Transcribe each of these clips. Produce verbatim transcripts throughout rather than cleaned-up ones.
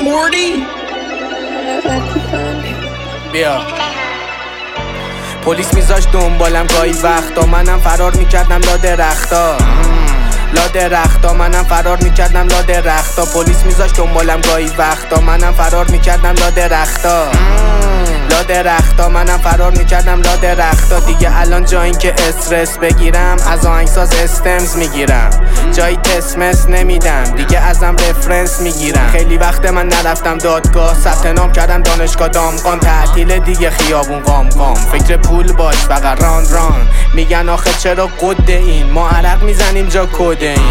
forty بیا پلیس میذاشت دنبالم گاهی وقتا، منم فرار میکردم لا درختا لا درختا منم فرار میکردم لا درختا پلیس میذاشت دنبالم گاهی وقتا، منم فرار میکردم لا درختا لا درختا منم فرار میکردم لا درختا دیگه الان جایی که استرس بگیرم از آهنگساز استمز میگیرم، جایی تسمس نمیدم دیگه ازم رفرنس میگیرم. خیلی وقت من نرفتم دادگاه، ثبت نام کردم دانشگاه دامغان، تعطیل دیگه خیابون قام قام، فکر پول باش فقط ران ران. میگن آخه چرا قده این ما عرق میزنیم جا کده این،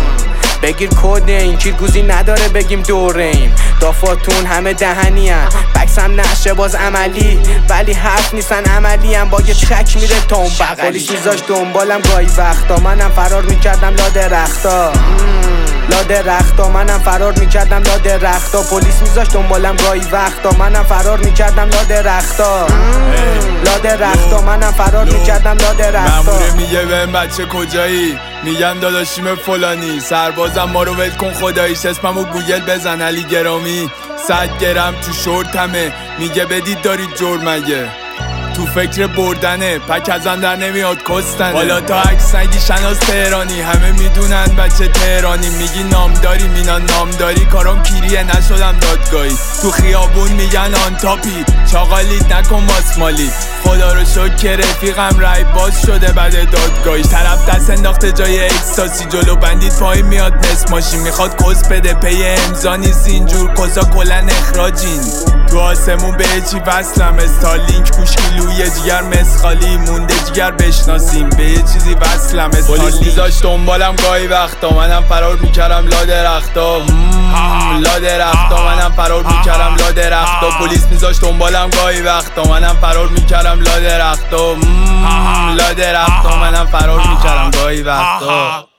بگیر کده این کیرگوزی نداره بگیم دوره ایم. دافاتون همه دهنی هم بکسم نشه باز عملی، ولی حرف نیستن عملی هم با یه چک میره تا اون بغلی. پلیس میذاشت دنبالم گاهی وقتا، منم فرار میکردم لا درختا لا درختا منم فرار میکردم لا درختا پلیس میذاشت دنبالم گاهی وقتا، منم فرار میکردم لا درختا لا درختا منم فرار میکردم لا درختا. ماموره میگه بهم بچه کجایی، میگم داداشیم فلانی، سربازم ما رو ول کن خداییش، اسممو گوگل بزن علی گرامی، صد گرم تو شورتمه، میگه بدید دارید جور مگه، تو فکر بردنه پک ازم در نمیاد کستنه. حالا تا عکس نگی شناس تهرانی، همه میدونن بچه تهرانی، میگی نامداری مینا نامداری، کارم کیریه نشدم دادگاهی، تو خیابون میگن آن تاپی، چاقالیت نکن ماسمالی، خدا رو شکر رفیقم رای باز شده بعد دادگاهی، طرف دست انداخته جای اکستاسی، جلو بندید پای میاد نصف ماشین، میخواد کس بده پی امضا نیست اینجور کسا کلن اخراجین، تو آسمون به چی وصلم استارلینک گوش کیلوی جگر مسخالی، مونده جگر بشناسیم به یه چیزی وصلم استارلینک. پلیس میذاشت دنبالم گاهی وقتا، منم فرار میکردم لا درختا لا درختا منم فرار میکردم لا درختا پلیس میذاشت دنبالم گاهی وقتا، منم فرار میکردم لا درختا لا درختا منم فرار میکردم گاهی وقتا.